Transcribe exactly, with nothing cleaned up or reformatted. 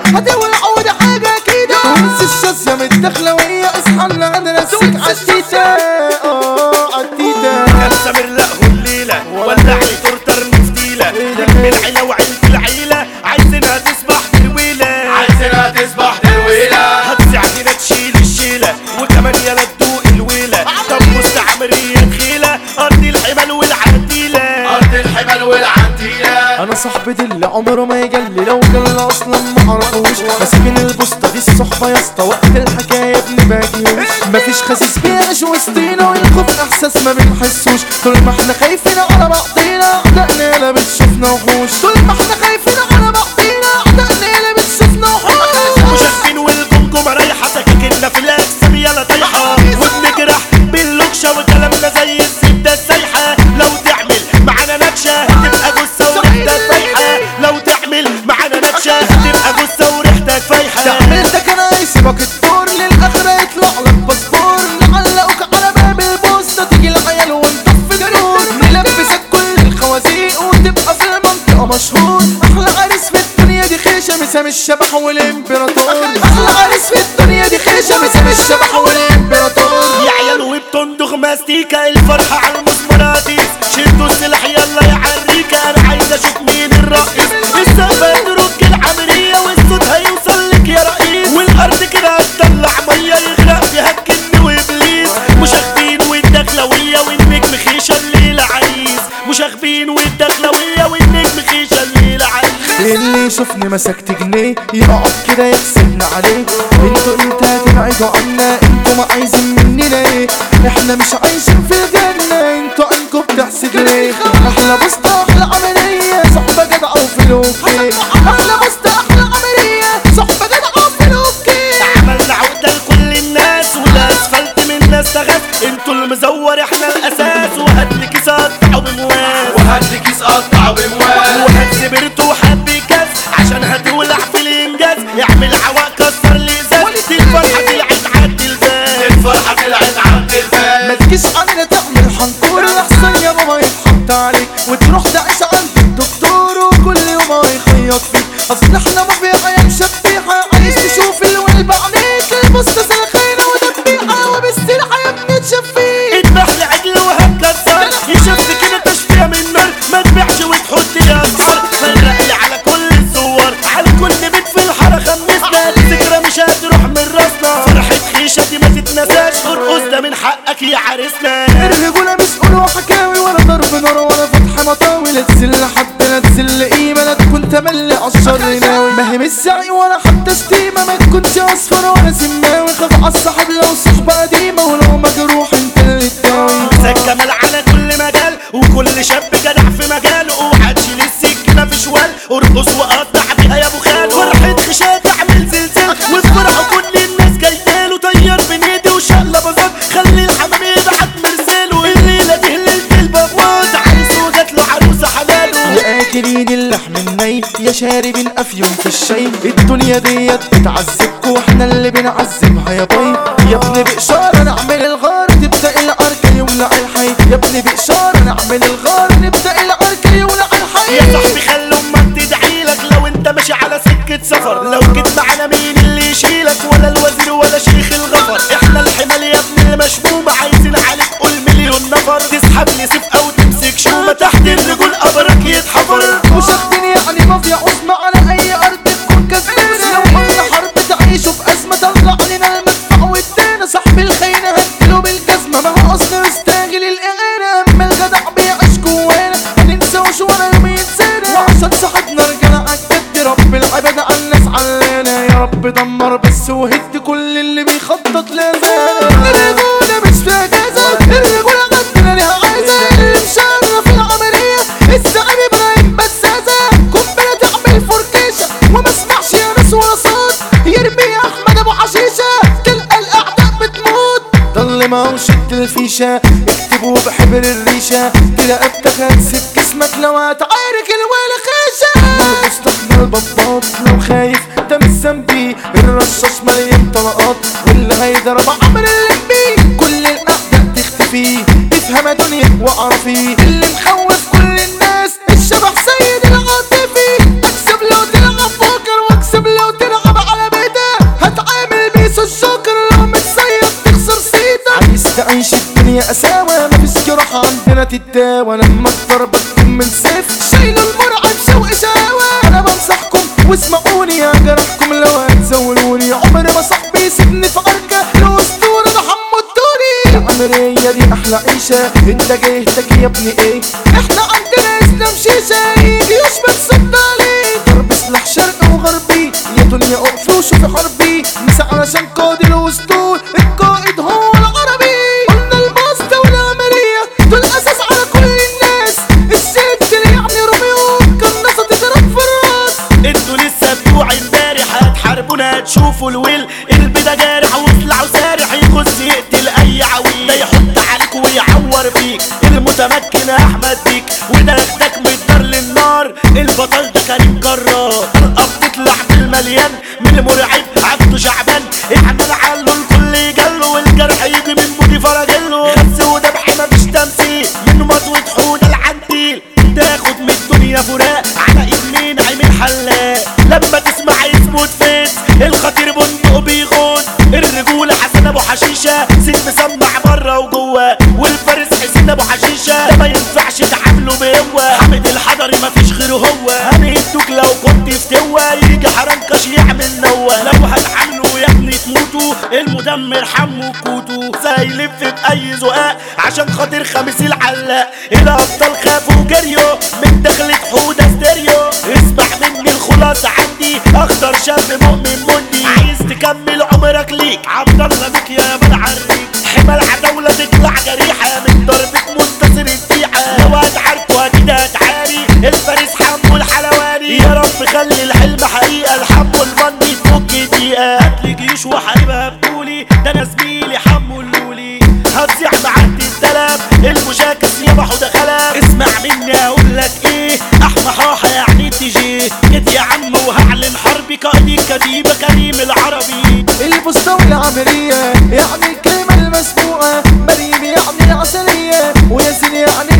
هتولع وده حاجة كده. انسى الشاذية من الدخلوية، اصحى لنا ندرسك عالتيتا. اه عالتيتا كان سامر لقه الليلة ولع لي تورته رمفتيلة. نجم العيلة وعيلة العيلة عايزينها تصبح درويلة، عايزينها تصبح درويلة. هتسع هنا تشيل الشيلة وكمان يلا تدوق الويلة. طب مستعمرية تخيلة أرض الحمل والعديلة، أرض الحمل والعنتيلة. انا صاحبي دي اللي عمره ما يجلي، لو جل اصلا ما عرفوش. ماسكين البوسطة دي الصحبة يا اسطى، وقت الحكاية ابن باجيوش. مفيش خسيس بيعيش وسطينا، والخوف احساس ما بنحسوش. طول ما احنا خايفين على بعضينا اعدائنا لا بتشوفنا وحوش. طول ما احنا خايفين على بعضينا اعدائنا لا بتشوفنا وحوش. مشاكين والجمجمة رايحة سكاكيننا في الأجسام يلا طايحة، وبنجرح باللوكشة وكلامنا زي الزبدة السايحة. لو تعمل معانا نكشة هتبقى جثة وريحتك فايحة، لو تعمل معانا نكشة هتبقى جثة وريحتك فايحة. تعملتك انا يسيبك الدور للاخرة يطلع لك باسبور. نعلقوك على باب البوسطة تيجي العيال ونطفي النور. نلبسك كل الخوازيق وتبقى في المنطقة مشهور. احلى عريس في الدنيا دي خيشة مسام الشبح والامبراطور. احلى عريس في الدنيا دي خيشة مسام الشبح والامبراطور. يا عيال وبتندغ ماستيكا الفرحة على المسمراتيس. شدوا السلاح يلا يا عريكة، انا عايز اشوف مين الرئيس. السقفة ترك العملية والصوت هيوصل لك يا رئيس. والارض كده هتطلع مية يغرق فيها الجن وابليس. مشاغبين والدخلوية والنجم خيشة الليلة عريس. مشاغبين والدخلوية والنجم خيشة الليلة عريس. اللي يشوفني مسكت جنيه يقعد كده يحسدنا عليه. انتوا امتى هتبعدوا عنا؟ انتوا ما عايزين مننا ايه؟ احنا مش عايشين في الجنة، انتوا عنكم بتحسد ليه؟ احلى بسطة احلى عملية صحبة جدعة وفلوكي. احلى بسطة احلى عملية صحبة جدعة وفلوكي. عملنا عقدة لكل الناس والاسفلت من الناس تغاب. انتوا المزور احنا الاساس، وهات لي كيس قطعه بمواس. وهات لي كيس قطعه بمواس. وهات سبرت وحب كاس عشان هتولع في الانجاز. اعمل عواق كسر الازاز، دي الفرحة طلعت عد الفاس. الفرحة طلعت عبد ما الفاس. تجيش علينا تعمل حنكور، الاحسن يا بابا يتحط عليك وتروح تعيش عند الدكتور وكل يوم يخيط فيك. اصل احنا ما في عيال شبيحة عايز تشوف الولب عليك. البسطة سلخينة ودبيحة وبالسرحة يا ابني تشفيك. اذبح لي عجل وهتكسر يشوف كده تشفيه من نار. ما تبيعش وتحط لي اسعار. فرق لي على كل الصور على كل بيت في الحارة خمسنا. الذكرى مش هتروح من راسنا. فرحة خيشة دي ما تتنساش، ارقص ده من حقك يا عريسنا. الرجولة مش قولوا حكاوي ولا ضرب نار ولا فتح مطاوي. لا تزل حد لا تزل قيمة، لا تكون تملي عالشر ناوي. ما هي مش سعي ولا حتى شتيمة، ما تكونش اصفر ولا سماوي. خاف عالصاحب لو صحبة قديمة، ولو مجروح انت اللي تداوي. زي الجمال على كل مجال وكل شاب جدع في مجاله. اوعى تشيل السكينة في شوال، ارقص وقطع بيها يا ابو خال. فرحة خشاة تعمل زلزال وفرحوا كل الناس جاياله. طير بين ايدي وشقلب بزاد، خلي الحمام يبعت مرساله. الليلة دي ليلة البابوات، عريس وجات له عروسة حلاله. يا اكلين اللحم الني يا شاربين افيون في الشاي. الدنيا ديت بتعذبكوا واحنا اللي بنعذبها يا باي. يا ابني بإشارة نعمل الغار تبدأ العركة يولع الحي. يا ابني بإشارة نعمل الغار نبدأ العركة يولع الحي. يا صاحبي خلي امك تدعيلك لو انت ماشي على سكة سفر. لو جيت معانا مين اللي يشيلك؟ ولا الوزير ولا شيخ الغفر. احنا الحمال يا ابني المشمومة، عايزين عليك قول مليون نفر. تسحب لي سيف او تمسك شومة، تحت الرجول قبرك يتحفر. مش واخدين يعني مافيا عظمى على اي ارض تكون كسبانة. لو قلنا حرب تعيشوا في ازمة طلع علينا المدفع والدينا. صاحب الخيانة هديله بالجزمة، ما هو اصلا مستاجل الاغانة. اما الجدع بيعيش جوانا مننساوش ولا يوم ينسانا. وعشان صاحبنا رجالة عالجد رب العباد عالناس علانا. يا رب دمر بس وهد كل اللي بيخطط لازانا. الرجولة مش فيها جازة، الرجولة عندنا ليها عايزة. اللي مشرف العملية الزعيم ابراهيم بسازة. قنبلة تعمل فركيشة وما اسمعش يا ناس ولا صوت. يرمي يا احمد ابو حشيشة تلقى الاعداء بتموت. ضل ما هو شد الفيشة اكتبوا بحبر الريشة. تلاقبتك هتسيب جسمك لو هتعارك الولا خيشة. مستحمل بطاط لو خايف ده مش ذنبي. الرشاش مليان طلقات واللي هيضرب عمر اللمبي. كل الاعداء تختفي افهم يا دنيا واعرفي. اللي مخوف كل الناس الشبح سيد العاطفي. اكسب لو تلعب بوكر واكسب لو تلعب تعيش الدنيا قساوة مفيش جراح عندنا تتداوى لما الضرب تكون من سيف شايلوا المرعب شوق شقاوة انا بنصحكم واسمعوني يا جرحكم لو هتزولوني عمري ما صاحبي يسيبني في عركة الاسطورة ده حمو الدوري العمرية دي احلى عيشة انت جهتك يا ابني ايه احنا عندنا اسلام شيشة يجي يشبك صد عليه ضرب سلاح شرق وغربي يا دنيا اقفي وشوفي حربي مسا علشان قائد الاسطول القائد هو العربي قلنا الماستا والعملية دول اساس على كل الناس الست اللي يعني روميو كناسة تضرب في الراس انتوا لسه بتوع امبارح هتحاربونا هتشوفوا الويل قلبي ده جارح وسلع وسارح يخش يقتل اي عويل ده يحط عليك ويعور فيك المتمكن احمد بيك وده ياخدك من الدار للنار البطل ده كريم جرار طلقه بتطلع في المليان من المرعب عبده شعبان اعمل عله الكل جله والجرح يجي من بودي فرجله خس ودبح مفيش تمثيل من مطوة حوده العنتيل تاخد من الدنيا فراق على ايد مين عيمين حلاق لما تسمع اسمه تفيد الخطير بندق بيغود الرجولة حسن ابو حشيشة سيد مسمع بره وجوه والفارس حسين ابو حشيشة ده ما ينفعش تعامله بهوة حامد الحضري مفيش غيره هو هنهدوك لو كنت فتوة يجي حرنكش يعمل نوة لو هتعامله يا ابني تموتوا المدمر حمو كوتو سايلف بأي زقاق عشان خاطر خميس العلاق الابطال خافوا جريو من دخلة حودة ستيريو اسمع مني الخلاصة عندي اخضر شاب مؤمن مندي عايز تكمل عمرك ليك عبد الله بك يا بالعريك حمال عداولة تطلع جريحة من ضربة منتصر الديعة لو هتعاركوا اكيد هتعاري الفارس حمو الحلواني يا رب خلي الحلم حقيقة الحمو المني تفك دقيقة هاتلي جيش وحاربها بطولي ده انا زميلي حمو اللولي هتزيع معدي الدلب المشاكس يابا حوده خلب اسمع مني اقول لك ايه احمى حاحة يعني تجي جيت يا عم وهعلن حربي قائدي كتيبة كريم العربي البسطة والعملية يعني الكلمة المسبوقة مريم يعني عسلية وياسين يعني